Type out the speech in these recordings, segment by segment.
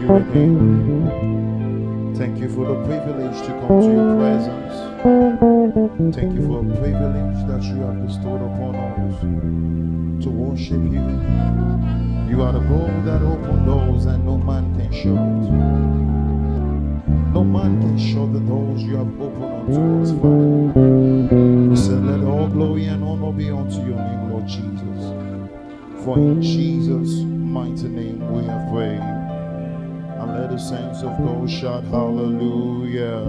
you again. Thank you for the privilege to come to your presence. Thank you for a privilege that you have bestowed upon us to worship you. You are the God that opens doors and no man can shut. No man can shut the doors you have opened unto us, Father. You said, let all glory and honor be unto your name, Lord Jesus. For in Jesus' mighty name we have prayed. And let the saints of God shout hallelujah.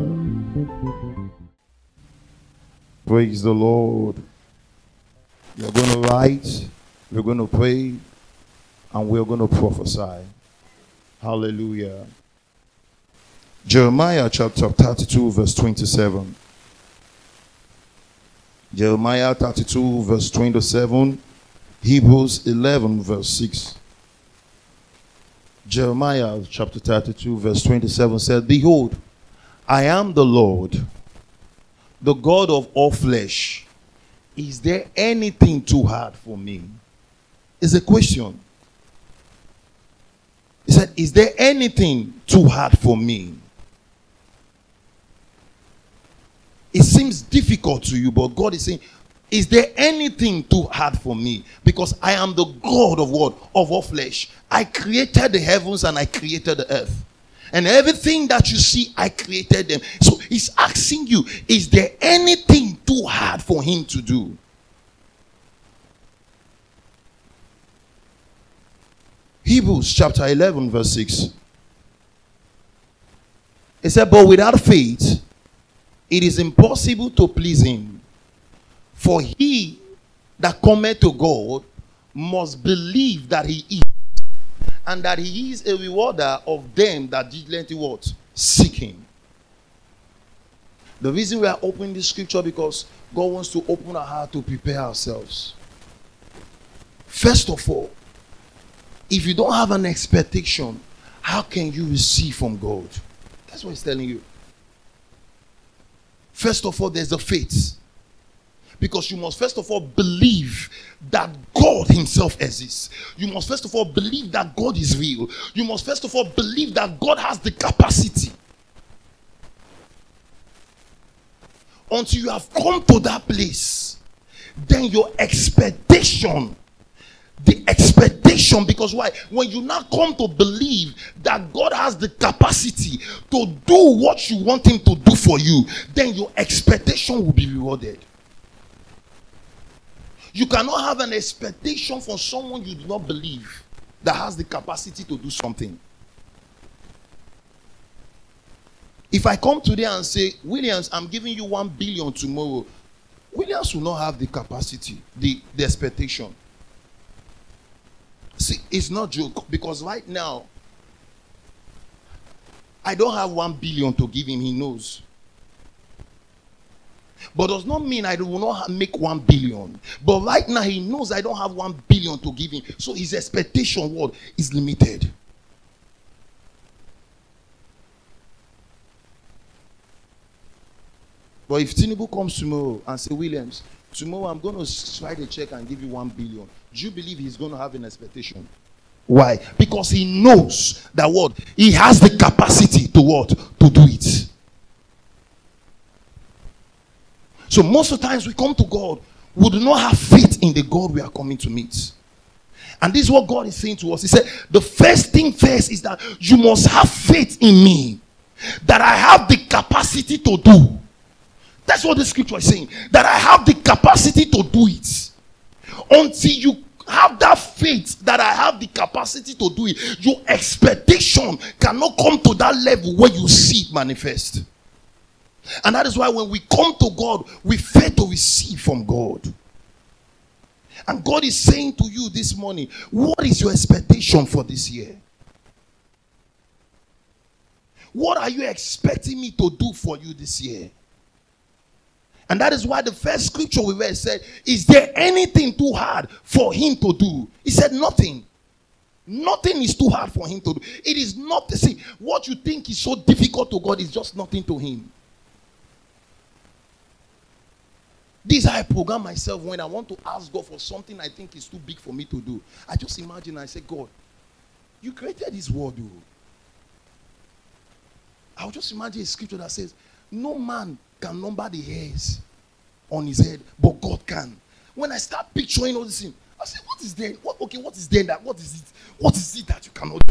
Praise the Lord. We're going to write, we're going to pray, and we're going to prophesy. Hallelujah. Jeremiah chapter 32 verse 27. Jeremiah 32 verse 27. Hebrews 11 verse 6. Jeremiah chapter 32 verse 27 said, behold, I am the Lord, the God of all flesh. Is there anything too hard for me? It's a question. He said, is there anything too hard for me? It seems difficult to you, but God is saying, is there anything too hard for me? Because I am the God of what? Of all flesh. I created the heavens and I created the earth. And everything that you see, I created them. So he's asking you, is there anything too hard for him to do? Hebrews chapter 11 verse 6. It said, but without faith, it is impossible to please him. For he that cometh to God must believe that he is, and that he is a rewarder of them that diligently what? Seek him. The reason we are opening this scripture, because God wants to open our heart to prepare ourselves. First of all, if you don't have an expectation, how can you receive from God? That's what he's telling you. First of all, there's the faith. Because you must first of all believe that God himself exists. You must first of all believe that God is real. You must first of all believe that God has the capacity. Until you have come to that place, then your expectation, because why? When you now come to believe that God has the capacity to do what you want him to do for you, then your expectation will be rewarded. You cannot have an expectation from someone you do not believe that has the capacity to do something. If I come today and say, Williams, I'm giving you 1 billion tomorrow, Williams will not have the capacity, the expectation. See, it's not joke, because right now, I don't have 1 billion to give him, he knows. But does not mean I will not make 1 billion. But right now he knows I don't have 1 billion to give him. So his expectation what is limited. But if Tinubu comes tomorrow and say, Williams, tomorrow I'm going to write a check and give you 1 billion. Do you believe he's going to have an expectation? Why? Because he knows that what? He has the capacity to what? To do it. So most of the times we come to God, we do not have faith in the God we are coming to meet. And this is what God is saying to us. He said, the first thing first is that you must have faith in me, that I have the capacity to do. That's what the scripture is saying, that I have the capacity to do it. Until you have that faith that I have the capacity to do it, your expectation cannot come to that level where you see it manifest. And that is why when we come to God, we fail to receive from God. And God is saying to you this morning, what is your expectation for this year? What are you expecting me to do for you this year? And that is why the first scripture we read said, is there anything too hard for him to do? He said nothing. Nothing is too hard for him to do. It is not, see, what you think is so difficult to God is just nothing to him. This is how I program myself when I want to ask God for something I think is too big for me to do. I just imagine, I say, God, you created this world, I'll just imagine a scripture that says, no man can number the hairs on his head, but God can. When I start picturing all this thing, I say, what is there? What is there that? What is it? What is it that you cannot do?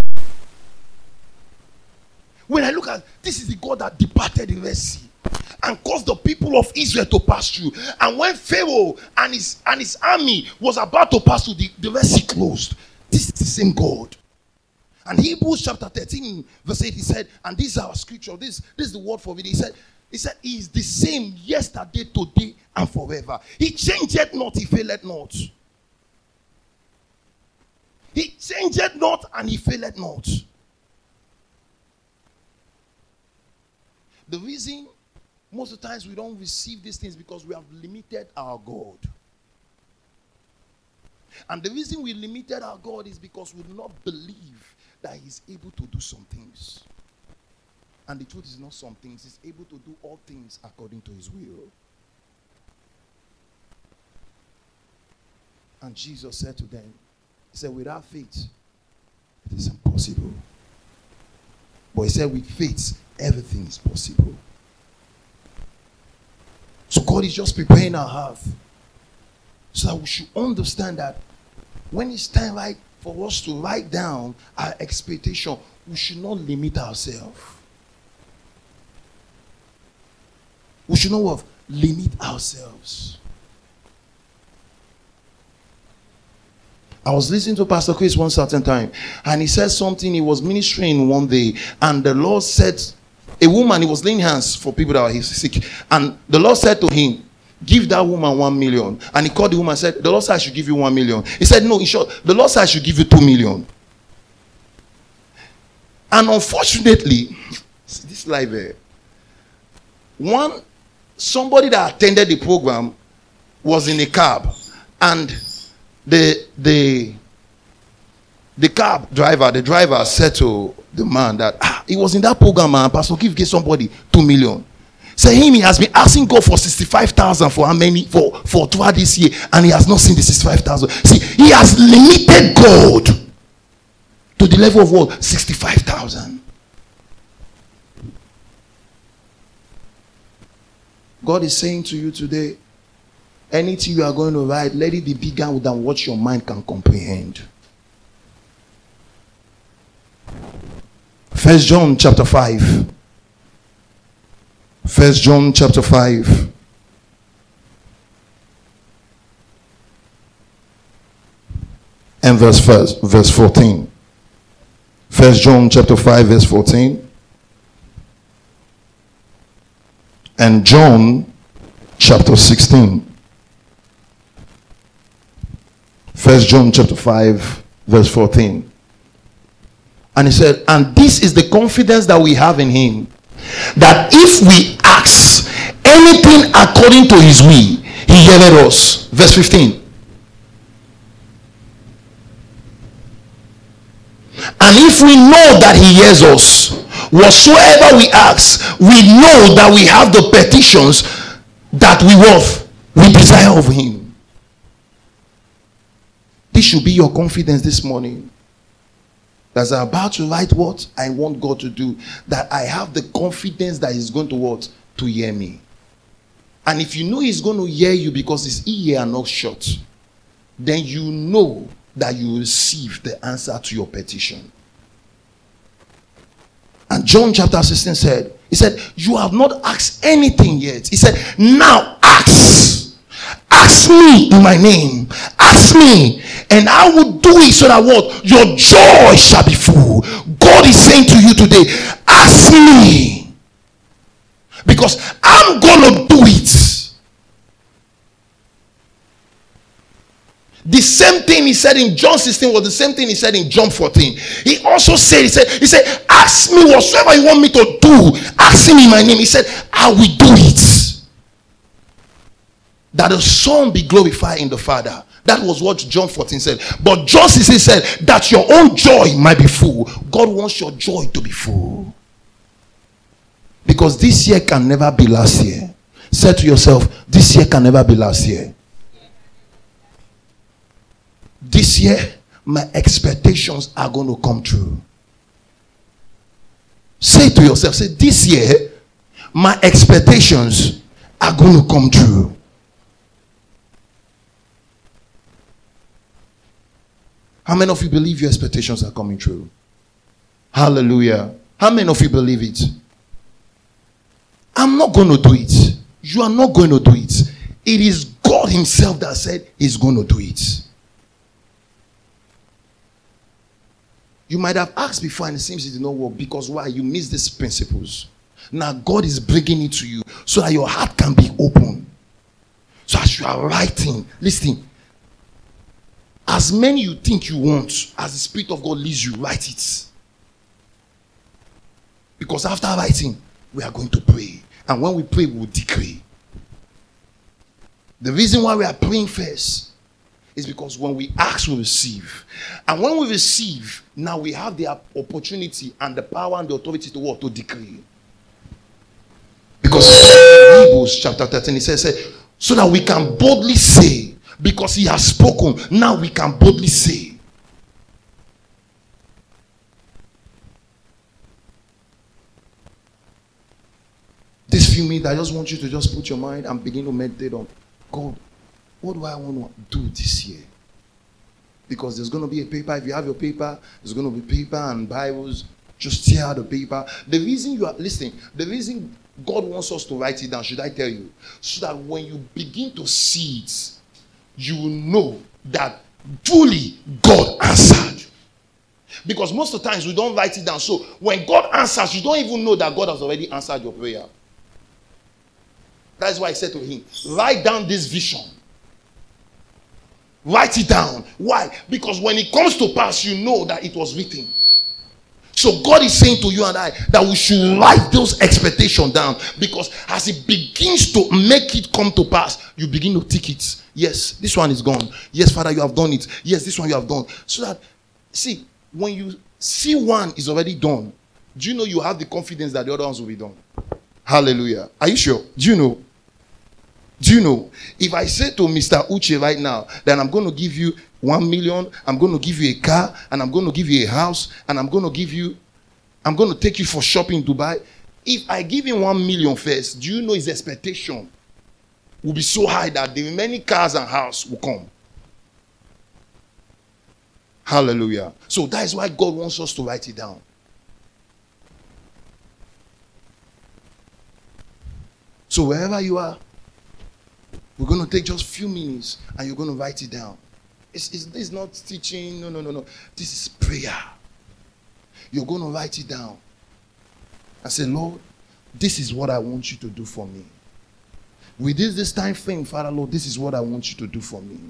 When I look at, this is the God that departed the Red Sea and caused the people of Israel to pass through. And when Pharaoh and his army was about to pass through, the Red Sea closed. This is the same God. And Hebrews chapter 13, verse 8, he said, and this is our scripture, this is the word for it. He said, he is the same yesterday, today, and forever. He changeth not, he faileth not. He changeth not, and he faileth not. The reason most of the times we don't receive these things because we have limited our God. And the reason we limited our God is because we do not believe that he's able to do some things. And the truth is not some things. He's able to do all things according to his will. And Jesus said to them, he said, without faith, it is impossible. But he said, with faith, everything is possible. So God is just preparing our heart so that we should understand that when it's time right for us to write down our expectation, we should not limit ourselves. We should not limit ourselves. I was listening to Pastor Chris one certain time, and he said something. He was ministering one day, and the Lord said, a woman, he was laying hands for people that were sick, and the Lord said to him, give that woman 1 million. And he called the woman and said, the Lord said I should give you 1 million. He said, no, in short, the Lord said I should give you 2 million. And unfortunately, this live here, somebody that attended the program was in a cab, and the cab driver, the driver said to the man that he was in that program, and Pastor Keith gave somebody 2 million. Say him, he has been asking God for 65,000 for how many for throughout this year, and he has not seen the 65,000. See, he has limited God to the level of what? 65,000. God is saying to you today, anything you are going to write, let it be bigger than what your mind can comprehend. 1 John chapter 5. 1 John chapter 5. And verse 14. 1 John chapter 5 verse 14. And John chapter 16. 1 John chapter 5 verse 14. And he said, and this is the confidence that we have in him, that if we ask anything according to his will, he heareth us. Verse 15. And if we know that he hears us, whatsoever we ask, we know that we have the petitions that we desire of him. This should be your confidence this morning. As I'm about to write what I want God to do, that I have the confidence that he's going to what? To hear me. And if you know he's going to hear you because his ear are not shut, then you know that you will receive the answer to your petition. And John chapter 16 said, he said, you have not asked anything yet. He said, now ask. Ask me in my name. Ask me, and I will do it so that what? Your joy shall be full. God is saying to you today, ask me, because I'm gonna do it. The same thing he said in John 16 was the same thing he said in John 14. He also said, he said, ask me whatsoever you want me to do. Ask him in my name. He said, I will do it. That the Son be glorified in the Father. That was what John 14 said. But John 16 said that your own joy might be full. God wants your joy to be full. Because this year can never be last year. Say to yourself, this year can never be last year. This year, my expectations are going to come true. Say to yourself, say, this year, my expectations are going to come true. How many of you believe your expectations are coming true? Hallelujah. How many of you believe it? I'm not going to do it. You are not going to do it. It is God himself that said he's going to do it. You might have asked before and it seems it did not work because why? You missed these principles. Now God is bringing it to you so that your heart can be open. So as you are writing, listen, as many you think you want, as the Spirit of God leads you, write it. Because after writing, we are going to pray. And when we pray, we will decree. The reason why we are praying first is because when we ask, we receive. And when we receive, now we have the opportunity and the power and the authority to what? To decree. Because in Hebrews chapter 13, it says, so that we can boldly say, because he has spoken, now we can boldly say. This few minutes, I just want you to just put your mind and begin to meditate on, God, what do I want to do this year? Because there's going to be a paper. If you have your paper, there's going to be paper and Bibles. Just tear out the paper. The reason you are listening, the reason God wants us to write it down, should I tell you? So that when you begin to see it, you will know that truly God answered. Because most of the times we don't write it down. So when God answers, you don't even know that God has already answered your prayer. That's why I said to him, write down this vision. Write it down. Why? Because when it comes to pass, you know that it was written. So God is saying to you and I that we should write those expectations down. Because as it begins to make it come to pass, you begin to tick it. Yes, this one is gone. Yes, Father, you have done it. Yes, this one you have done. So that, see, when you see one is already done, do you know you have the confidence that the other ones will be done? Hallelujah. Are you sure? Do you know? Do you know? If I say to Mr. Uche right now that I'm going to give you 1 million, I'm going to give you a car, and I'm going to give you a house, and I'm going to take you for shopping in Dubai. If I give him 1 million first, do you know his expectation will be so high that the remaining cars and house will come? Hallelujah. So that is why God wants us to write it down. So wherever you are, we're going to take just a few minutes and you're going to write it down. It's not teaching. No. This is prayer. You're going to write it down. I say, Lord, this is what I want you to do for me. Within this time frame, Father, Lord, this is what I want you to do for me.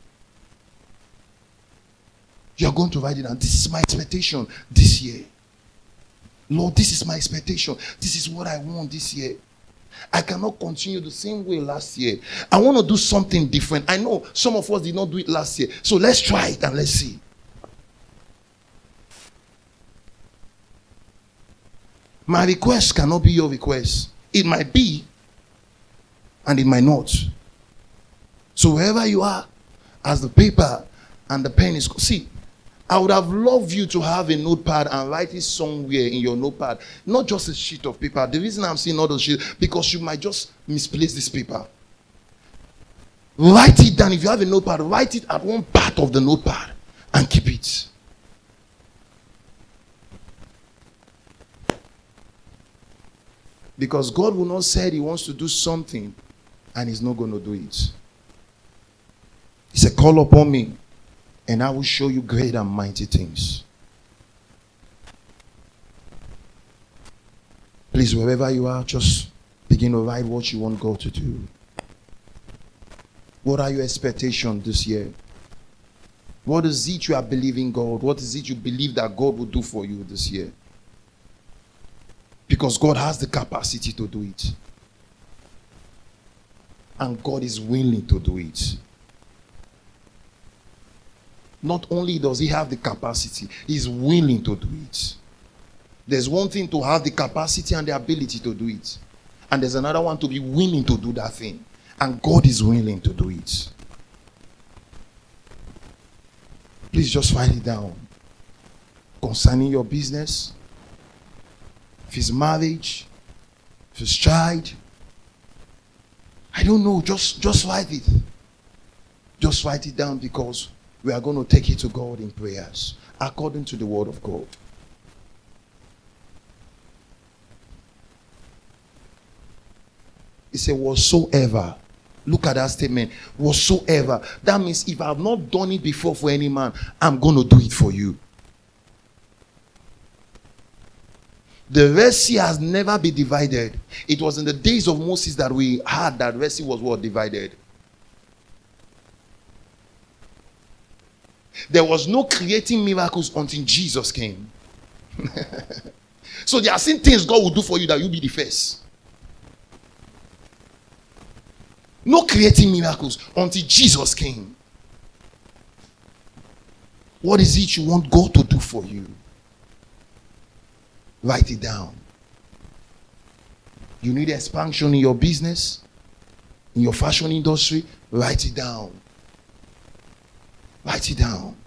You're going to write it down. This is my expectation this year. Lord, this is my expectation. This is what I want this year. I cannot continue the same way last year. I want to do something different. I know some of us did not do it last year. So let's try it and let's see. My request cannot be your request. It might be and it might not. So wherever you are, as the paper and the pen is... See, I would have loved you to have a notepad and write it somewhere in your notepad. Not just a sheet of paper. The reason I'm seeing all those sheets, because you might just misplace this paper. Write it down. If you have a notepad, write it at one part of the notepad and keep it. Because God will not say he wants to do something and he's not going to do it. He said, call upon me and I will show you great and mighty things. Please, wherever you are, just begin to write what you want God to do. What are your expectations this year? What is it you are believing God? What is it you believe that God will do for you this year? Because God has the capacity to do it. And God is willing to do it. Not only does he have the capacity, he's willing to do it. There's one thing to have the capacity and the ability to do it. And there's another one to be willing to do that thing. And God is willing to do it. Please just write it down. Concerning your business, if it's marriage, if it's child. I don't know. Just write it. Just write it down, because we are going to take it to God in prayers according to the word of God. He said, whatsoever. Look at that statement. Whatsoever. That means if I have not done it before for any man, I'm going to do it for you. The Red Sea has never been divided. It was in the days of Moses that we had that Red Sea was what? Divided. There was no creating miracles until Jesus came. So there are some things God will do for you that you'll be the first. No creating miracles until Jesus came. What is it you want God to do for you? Write it down. You need expansion in your business, in your fashion industry. Write it down. Write it down.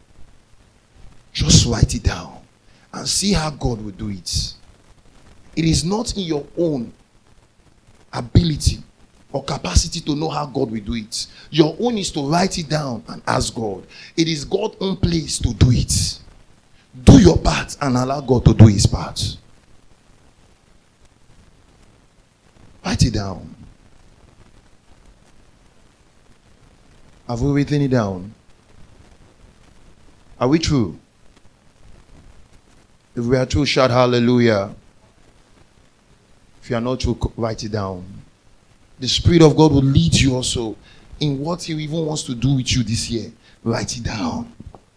Just write it down and see how God will do it. It is not in your own ability or capacity to know how God will do it. Your own is to write it down and ask God. It is God's own place to do it. Do your part and allow God to do his part. Write it down. Have we written it down? Are we true? If we are true, shout hallelujah. If you are not true, write it down. The Spirit of God will lead you also in what he even wants to do with you this year. Write it down.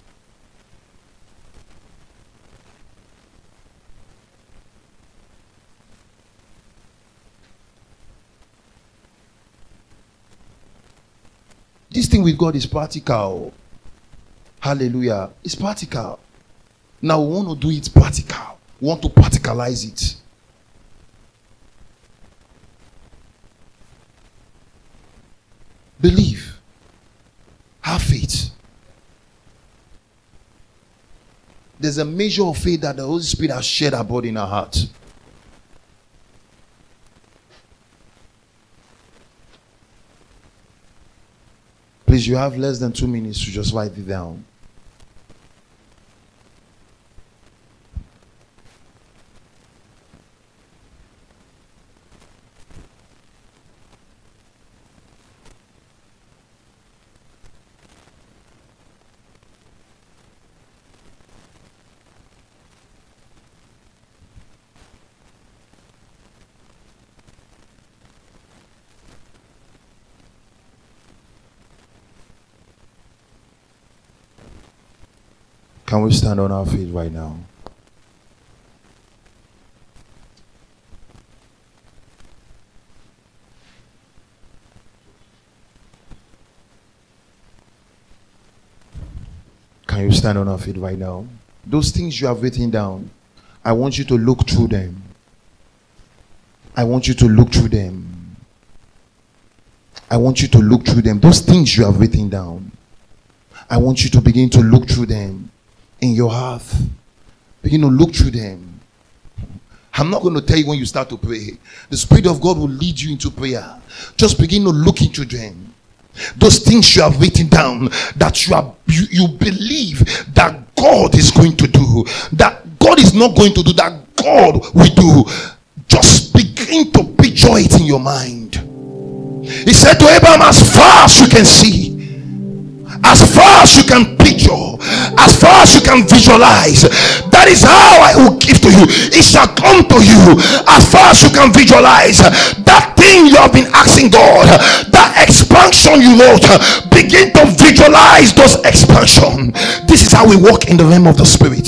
This thing with God is practical. Hallelujah. It's practical. Now we want to do it practical. We want to practicalize it. Believe. Have faith. There's a measure of faith that the Holy Spirit has shared abroad in our heart. Please, you have less than 2 minutes to just write it down. Can we stand on our feet right now? Can you stand on our feet right now? Those things you have written down, I want you to look through them. I want you to look through them. I want you to look through them. Those things you have written down, I want you to begin to look through them. In your heart, begin to look through them. I'm not going to tell you when you start to pray. The Spirit of God will lead you into prayer. Just begin to look into them. Those things you have written down that you believe that God is going to do, that God is not going to do, that God will do. Just begin to picture it in your mind. He said to Abraham, as far as you can see, as far as you can picture, as far as you can visualize, that is how I will give to you. It shall come to you as far as you can visualize. That thing you have been asking God, that expansion you wrote, begin to visualize those expansion. This is how we walk in the realm of the Spirit.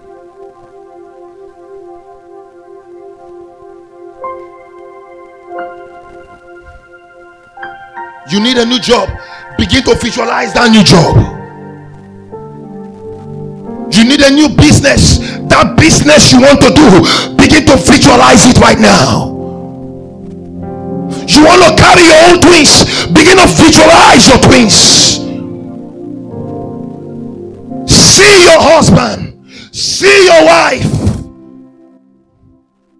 You need a new job. Begin to visualize that new job. You need a new business. That business you want to do, begin to visualize it right now. You want to carry your own twins, begin to visualize your twins. See your husband, see your wife.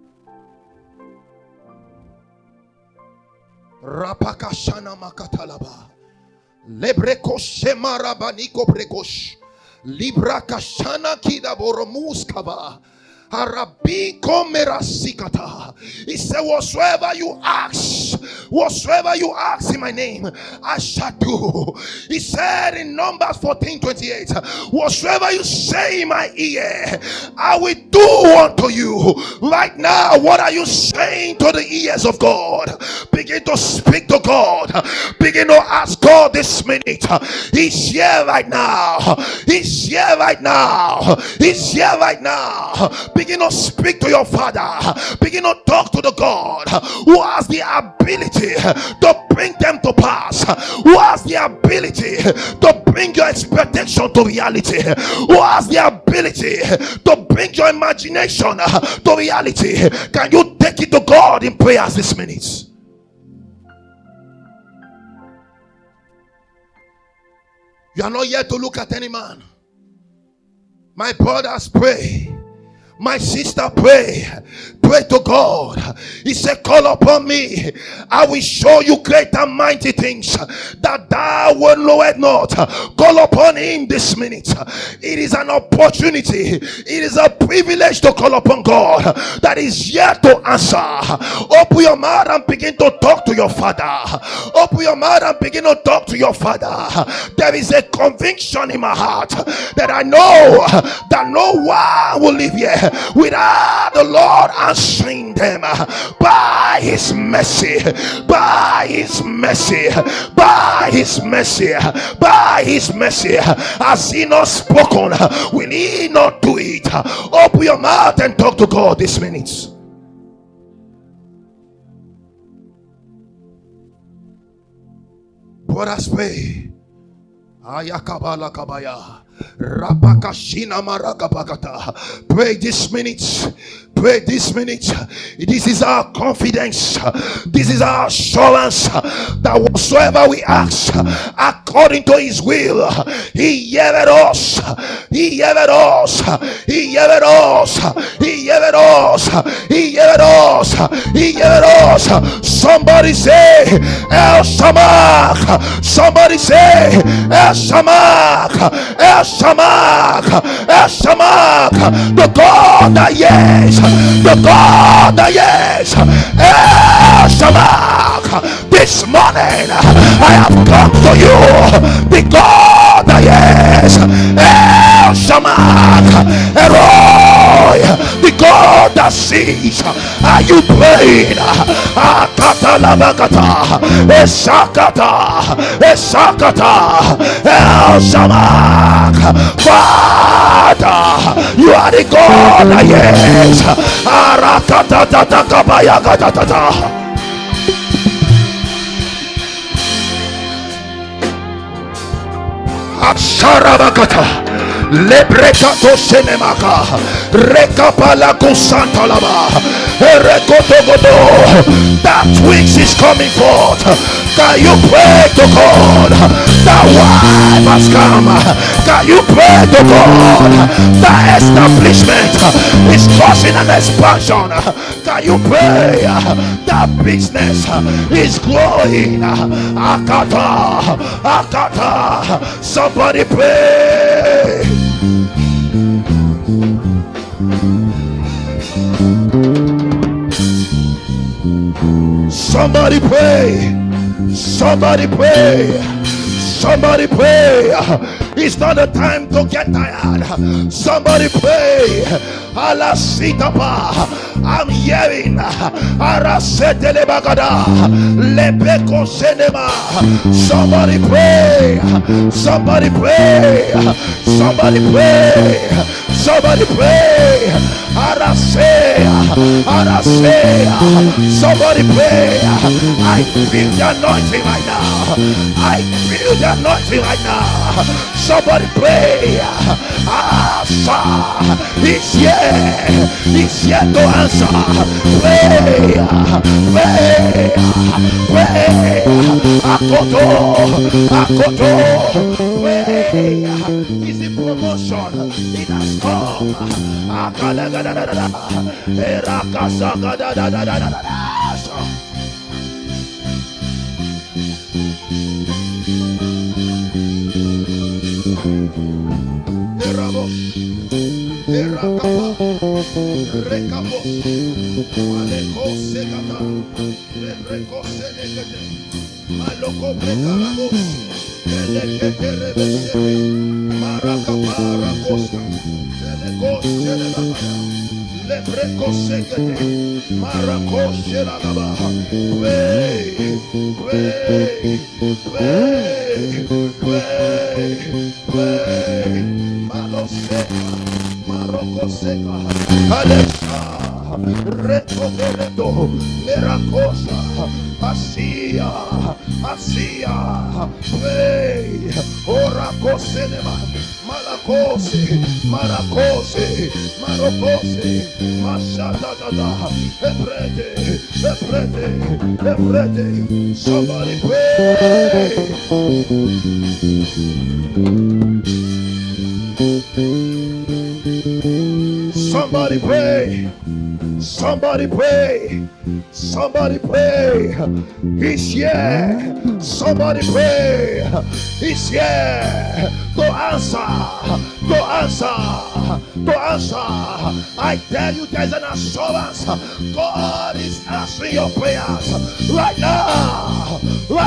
Rapakashana makatalaba. Lebreko shema rabaniko brekosh. Libra kashana kida boromuskava. Arabiko merasikata. He said, whatsoever you ask in my name, I shall do. He said in Numbers 14:28, whatsoever you say in my ear, I will do unto you. Right now, what are you saying to the ears of God? Begin to speak to God. Begin to ask God this minute. He's here right now. He's here right now. He's here right now. Begin to speak to your Father. Begin to talk to the God who has the ability to bring them to pass, who has the ability to bring your expectation to reality, who has the ability to bring your imagination to reality. Can you take it to God in prayers this minute? You are not here to look at any man. My brothers, pray. My sister, pray. Pray to God. He said, call upon me. I will show you great and mighty things that thou wilt know it not. Call upon him this minute. It is an opportunity. It is a privilege to call upon God that is here to answer. Open your mouth and begin to talk to your Father. Open your mouth and begin to talk to your Father. There is a conviction in my heart that I know that no one will live here without the Lord answering them by his mercy, by his mercy, by his mercy, by his mercy. Has he not spoken? Will he not do it? Open your mouth and talk to God this minute. Brothers, pray. Ayakabala kabaya. Rapakashina marakapakata. Pray this minute. Pray this minute. This is our confidence. This is our assurance that whatsoever we ask according to his will, he heareth us. He heareth us. He heareth us. He heareth us. He heareth us. He heareth us. Somebody say El Shamak. Somebody say El Shamak. El Shamak. El Shamak. The God that yes. The God that yes. El Shamak. This morning I have come to you. The God that yes. El Shamak. Eroi. The God that sees. Are you praying? Akata labakata. Esakata. Esakata. El Shamak. Father, you are the God that yes. Arakata tatakabaya gatatata. Asharabakata. Lebrekato senemaka. Rekapala kusantalaba. Erekotogodo. That twins is coming forth. Can you pray to God? That wife has come. Can you pray to God? That establishment is causing an expansion. Can you pray? That business is growing. Akata. Akata. Somebody pray. Somebody pray. Somebody pray. Somebody pray. It's not the time to get tired. Somebody pray. Allah sitapa. I'm hearing Arasetele Bagada Lebeko Senema. Somebody pray. Somebody pray. Somebody pray. Somebody pray. Arasea. Arasea. Somebody pray. I feel the anointing right now. I feel the anointing right now. Somebody pray. Asa. He's here. He's here to answer. Pray. Pray. Pray. Akoto. Akoto. Pray. Is the promotion. It has come. Akalagadadada. Erakasagadadadadada. Maleko segata. Lebreko senegete. Maloko brekarabos. Elekete rebesebe. Marakapara costa. Eleko senegabaya. Lebreko segete. Marako senagaba. Maloseka. Maroko seka. Alexa. Recoveredo, Miracosa, Asia, Wey, Oracosenema, Malacose, Maracose, Marocose, Mashadada, Ebrede, somebody pray. Somebody pray. Somebody pray. Somebody pray. He's here. Somebody pray. He's here. To answer. I tell you, there's an assurance. God is answering your prayers right now.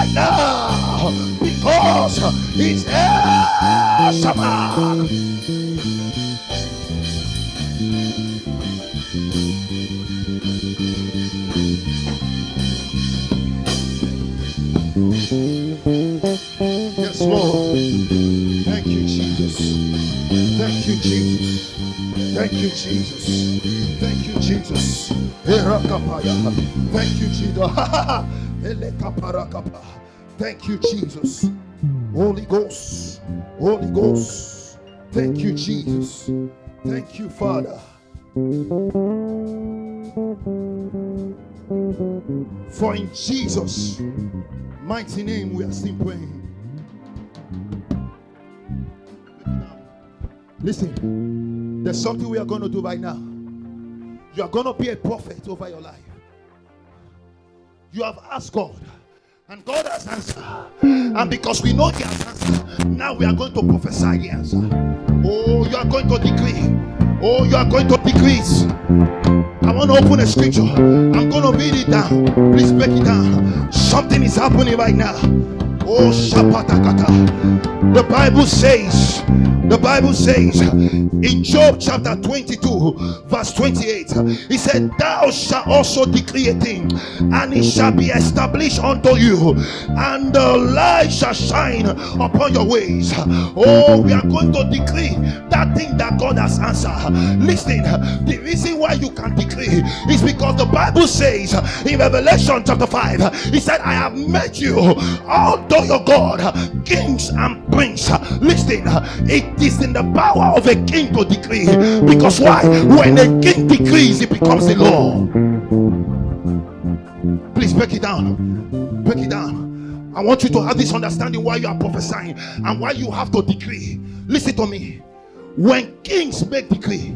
Because He's answering. Yes, Lord. Thank you, Jesus. Thank you, Jesus. Thank you, Jesus. Thank you, Jesus. Thank you, Jesus. Thank you, Jesus. Holy Ghost. Holy Ghost. Thank you, Jesus. Thank you, Father. For in Jesus' mighty name we are still praying. Listen, there's something we are going to do right now. You are going to be a prophet over your life. You have asked God, and God has answered. And because we know He has answered, now we are going to prophesy the answer. Oh, you are going to decree. Oh, you are going to decrease. I want to open a scripture. I'm going to read it down. Please break it down. Something is happening right now. Oh, Shapatakata. The Bible says in Job chapter 22 verse 28, He said, thou shalt also decree a thing, and it shall be established unto you, and the light shall shine upon your ways. Oh, we are going to decree that thing that God has answered. Listen, the reason why you can decree is because the Bible says in Revelation chapter 5, He said, I have made you, although your God, kings and princes. Listen, it is in the power of a king to decree. Because why? When a king decrees, it becomes the law. Please break it down. Break it down. I want you to have this understanding why you are prophesying and why you have to decree. Listen to me. When kings make decree,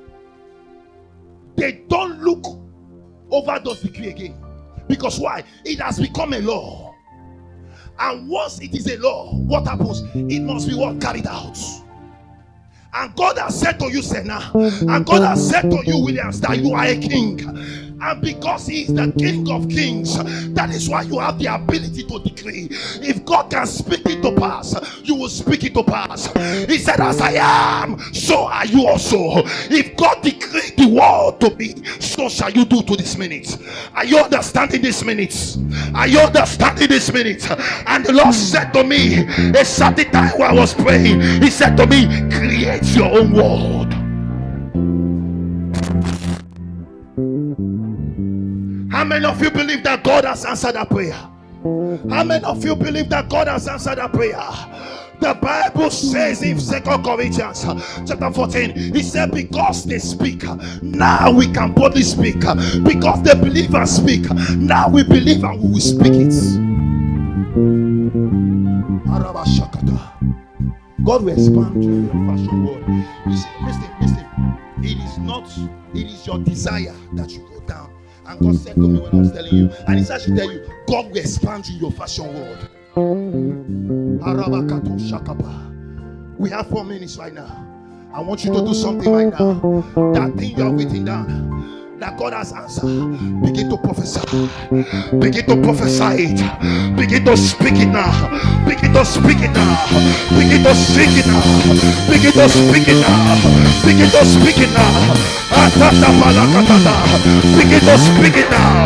they don't look over those decree again. Because why? It has become a law. And once it is a law, what happens? It must be what? Carried out. And God has said to you, Senna, and God has said to you, Williams, that you are a king. And because He is the King of Kings, that is why you have the ability to decree. If God can speak it to pass, you will speak it to pass. He said, as I am, so are you also. If God decreed the world to be, so shall you do to this minute. Are you understanding this minute? Are you understanding this minute? And the Lord said to me, a certain time while I was praying, He said to me, create your own world. How many of you believe that God has answered that prayer? How many of you believe that God has answered that prayer? The Bible says in 2 Corinthians chapter 14, He said, because they speak, now we can boldly speak. Because the believers speak, now we believe and we will speak it. God will expand you in your fashion world. Listen. It is your desire that you go down. And God said to me when I was telling you, and He said I should tell you, God will expand you in your fashion world. We have 4 minutes right now. I want you to do something right now. That thing you have written down, that God has answered, begin to prophesy. Begin to prophesy it. Begin to speak it now. Begin to speak it now. Begin to speak it now. Begin to speak it now. Begin to speak it now. Begin to speak it now.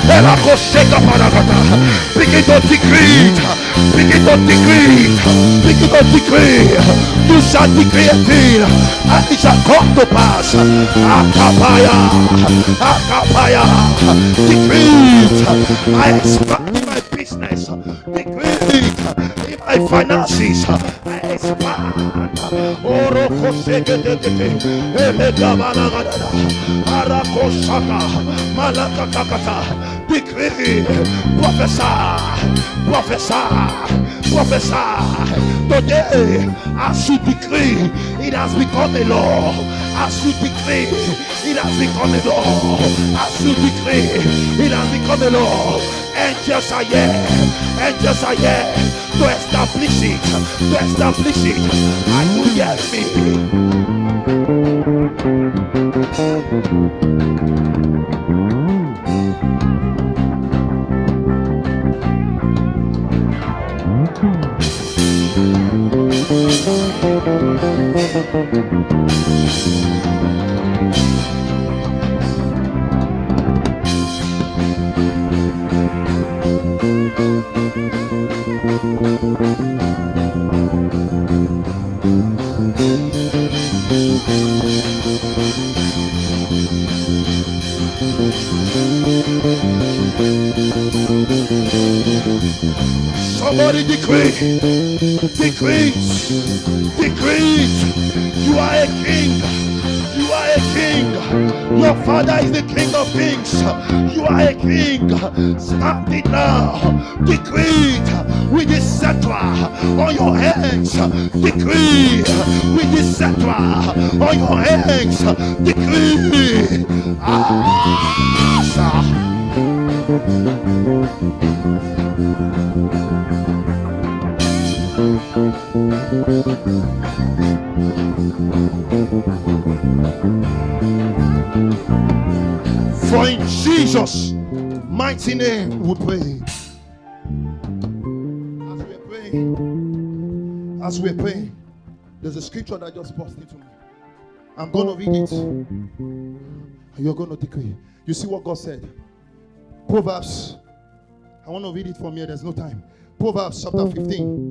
Begin to decree it. Begin to decree it. Begin to decree. You shall decree a thing, and it shall come to pass. Akapaya, Akapaya, decree it. I expand in my business. Decree it in my finances. I expand. Oroko segedegede, elegabalagada, arakosaka, malakatakata. Decree, prophesy, prophesy, prophesy. Today, as you decree, it has become a law. As you decree, it has become a law. As you decree, it has become a law. Angels are here. Angels are here to establish it. To establish it. Are you hearing Somebody decree, decree, decree. You are a king. You are a king. Your father is the King of Kings. You are a king. Stand it now. Decree with the scepter on your hands. Decree with the scepter on your hands. Decree. For in Jesus' mighty name we pray. As we're praying, there's a scripture that just burst into me. I'm going to read it. You're going to decree. You see what God said? Proverbs. I want to read it from here. There's no time. Proverbs chapter 15.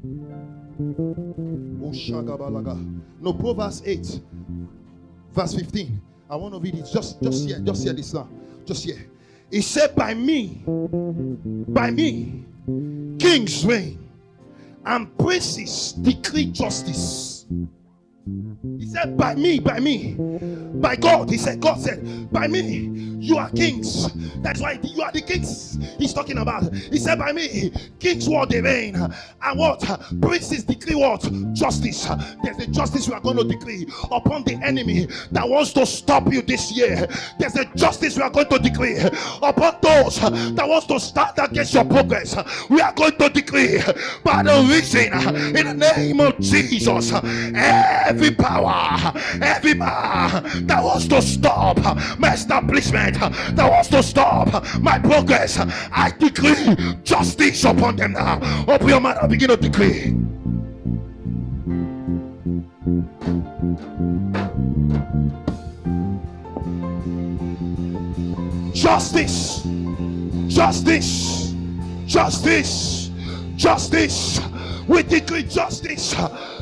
No, Proverbs 8, verse 15. I want to read it. Just hear this now. Just hear. He said, by me, kings reign and princes decree justice. He said, by me, by God. He said, God said, by me, you are kings. That's why you are the kings he's talking about. He said, by me, kings what they reign. And what? Princes decree what? Justice. There's a justice we are going to decree upon the enemy that wants to stop you this year. There's a justice we are going to decree upon those that wants to stand against your progress. We are going to decree by the reason in the name of Jesus. Every power, every man that wants to stop my establishment, that wants to stop my progress, I decree justice upon them now. Open your mouth and begin to decree. Justice, justice, justice, justice. We decree justice.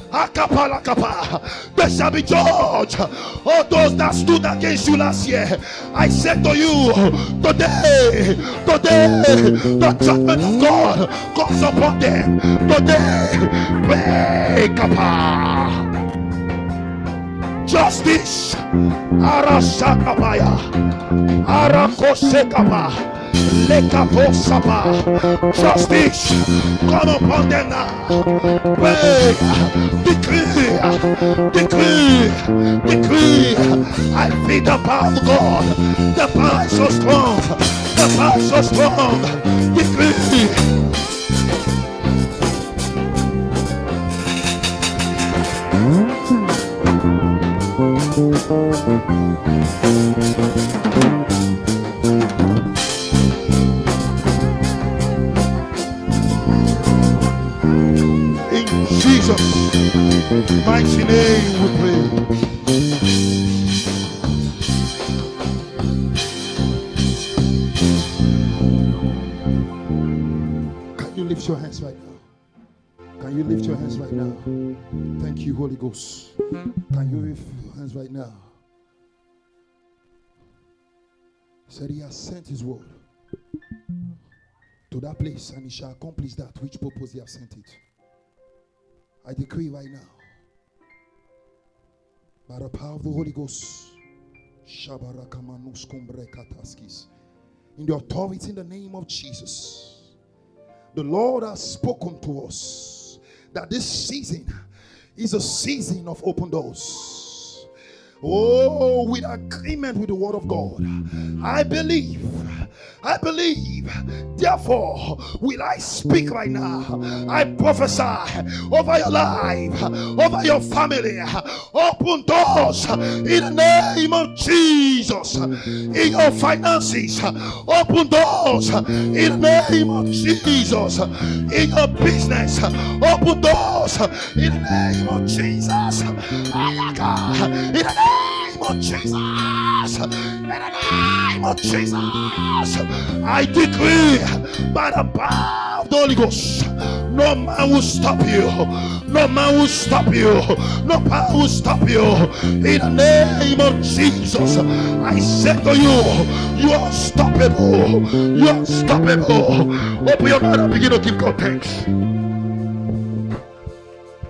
There shall be judge. All those that stood against you last year, I said to you, today, the judgment of God comes upon them. Today, wake up. Justice. Arasakapaya. Arakosekapa. Justice, come upon them now. Pray, decree. I feel the power of God. The power is so strong. The power is so strong. Decree. mighty name we pray. Can you lift your hands right now? Can you lift your hands right now? Thank you, Holy Ghost. Can you lift your hands right now? He said he has sent his word to that place, and he shall accomplish that which purpose he has sent it. I decree right now, by the power of the Holy Ghost, in the authority in the name of Jesus, the Lord has spoken to us that this season is a season of open doors. Oh, with agreement with the word of God, I believe. Therefore, will I speak right now? I prophesy over your life, over your family. Open doors in the name of Jesus. In your finances, open doors in the name of Jesus. In your business, open doors in the name of Jesus. In the name of Jesus. In the name of Jesus. I decree by the power of the Holy Ghost, no man will stop you. No man will stop you. No power will stop you. In the name of Jesus, I say to you, you are unstoppable. You are unstoppable. Open your mouth and begin to give God thanks.